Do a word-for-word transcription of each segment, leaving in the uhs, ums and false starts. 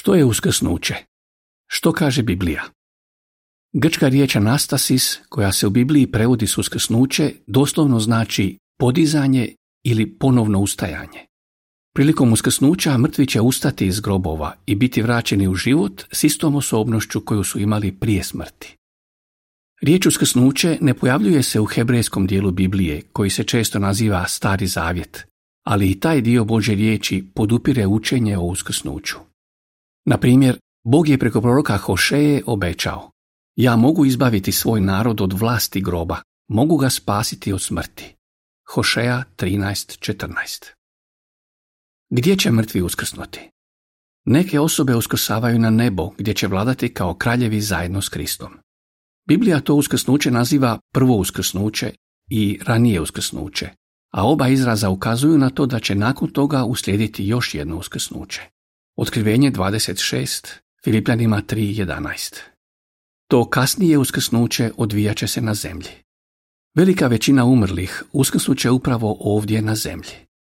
Što je uskrsnuće? Što kaže Biblija? Grčka riječ anastasis, koja se u Bibliji prevodi s uskrsnuće, doslovno znači podizanje ili ponovno ustajanje. Prilikom uskrsnuća mrtvi će ustati iz grobova i biti vraćeni u život s istom osobnošću koju su imali prije smrti. Riječ uskrsnuće ne pojavljuje se u hebrejskom dijelu Biblije, koji se često naziva Stari zavjet, ali i taj dio Božje riječi podupire učenje o uskrsnuću. Na primjer, Bog je preko proroka Hošeje obećao: ja mogu izbaviti svoj narod od vlasti groba, mogu ga spasiti od smrti. Hošeja trinaest četrnaest. Gdje će mrtvi uskrsnuti? Neke osobe uskrsavaju na nebo, gdje će vladati kao kraljevi zajedno s Kristom. Biblija to uskrsnuće naziva prvo uskrsnuće i ranije uskrsnuće, a oba izraza ukazuju na to da će nakon toga uslijediti još jedno uskrsnuće. Otkrivenje dvadeset šest, Filipljanima tri jedanaest. To kasnije uskrsnuće odvijat će se na zemlji. Velika većina umrlih uskrsnut će upravo ovdje na zemlji.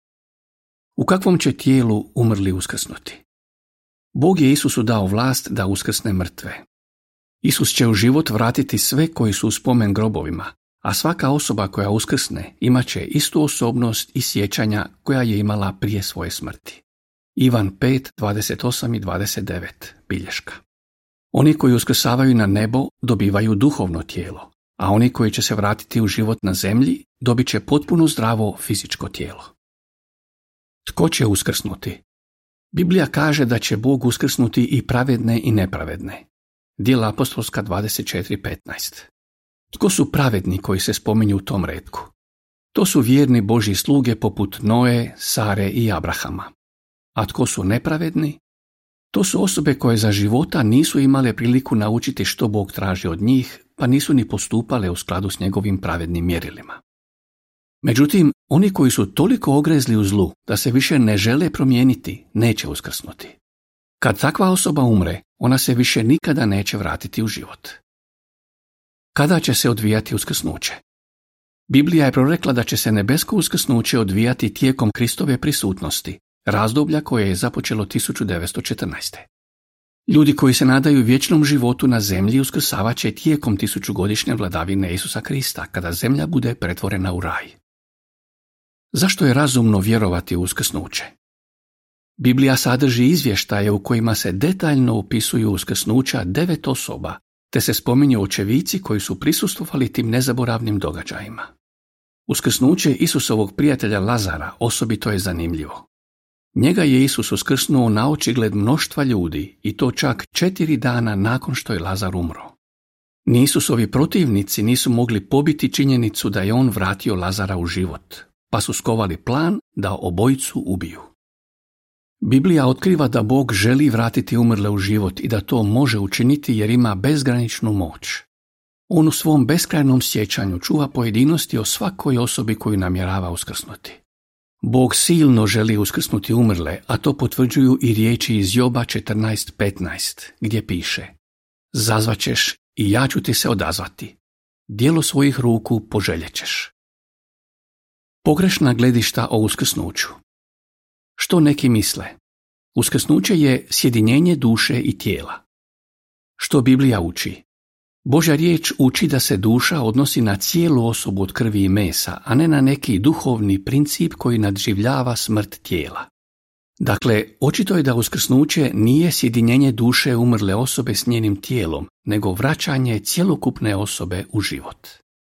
U kakvom će tijelu umrli uskrsnuti? Bog je Isusu dao vlast da uskrsne mrtve. Isus će u život vratiti sve koji su u spomen grobovima, a svaka osoba koja uskrsne imat će istu osobnost i sjećanja koja je imala prije svoje smrti. Ivan pet dvadeset osam i dvadeset devet, bilješka. Oni koji uskrsavaju na nebo dobivaju duhovno tijelo, a oni koji će se vratiti u život na zemlji dobit će potpuno zdravo fizičko tijelo. Tko će uskrsnuti? Biblija kaže da će Bog uskrsnuti i pravedne i nepravedne. Djela apostolska dvadeset četiri petnaest. Tko su pravedni koji se spominju u tom retku? To su vjerni Božji sluge poput Noe, Sare i Abrahama. A tko su nepravedni? To su osobe koje za života nisu imale priliku naučiti što Bog traži od njih, pa nisu ni postupale u skladu s njegovim pravednim mjerilima. Međutim, oni koji su toliko ogrezli u zlu da se više ne žele promijeniti, neće uskrsnuti. Kad takva osoba umre, ona se više nikada neće vratiti u život. Kada će se odvijati uskrsnuće? Biblija je prorekla da će se nebesko uskrsnuće odvijati tijekom Kristove prisutnosti, razdoblja koje je započelo tisuću devetsto četrnaeste. Ljudi koji se nadaju vječnom životu na zemlji uskrsavat će tijekom tisućugodišnje vladavine Isusa Krista, kada zemlja bude pretvorena u raj. Zašto je razumno vjerovati u uskrsnuće? Biblija sadrži izvještaje u kojima se detaljno opisuju uskrsnuća devet osoba, te se spominju očevici koji su prisustvovali tim nezaboravnim događajima. Uskrsnuće Isusovog prijatelja Lazara osobito je zanimljivo. Njega je Isus uskrsnuo na očigled mnoštva ljudi i to čak četiri dana nakon što je Lazar umro. Ni Isusovi protivnici nisu mogli pobiti činjenicu da je on vratio Lazara u život, pa su skovali plan da obojicu ubiju. Biblija otkriva da Bog želi vratiti umrle u život i da to može učiniti jer ima bezgraničnu moć. On u svom beskrajnom sjećanju čuva pojedinosti o svakoj osobi koju namjerava uskrsnuti. Bog silno želi uskrsnuti umrle, a to potvrđuju i riječi iz Joba četrnaest petnaest, gdje piše: zazvaćeš i ja ću ti se odazvati. Djelo svojih ruku poželjećeš. Pogrešna gledišta o uskrsnuću. Što neki misle? Uskrsnuće je sjedinjenje duše i tijela. Što Biblija uči? Božja riječ uči da se duša odnosi na cijelu osobu od krvi i mesa, a ne na neki duhovni princip koji nadživljava smrt tijela. Dakle, očito je da uskrsnuće nije sjedinjenje duše umrle osobe s njenim tijelom, nego vraćanje cjelokupne osobe u život.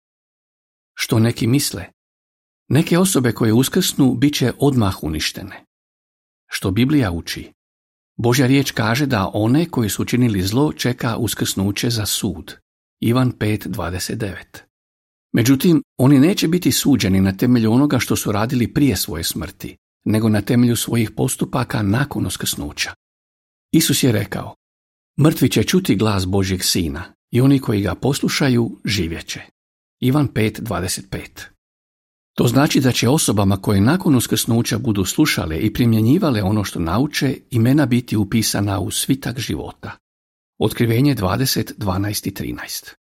Što neki misle? Neke osobe koje uskrsnu bit će odmah uništene. Što Biblija uči? Božja riječ kaže da one koji su učinili zlo čeka uskrsnuće za sud. Ivan pet dvadeset devet. Međutim, oni neće biti suđeni na temelju onoga što su radili prije svoje smrti, nego na temelju svojih postupaka nakon uskrsnuća. Isus je rekao: mrtvi će čuti glas Božjeg Sina i oni koji ga poslušaju živjet će. Ivan pet dvadeset pet. To znači da će osobama koje nakon uskrsnuća budu slušale i primjenjivale ono što nauče, imena biti upisana u svitak života. Otkrivenje dvadeset dvanaest i trinaest.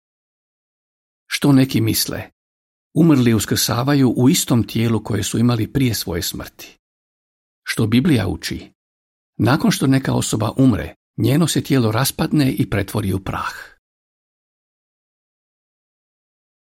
Što neki misle? Umrli uskrsavaju u istom tijelu koje su imali prije svoje smrti. Što Biblija uči? Nakon što neka osoba umre, njeno se tijelo raspadne i pretvori u prah.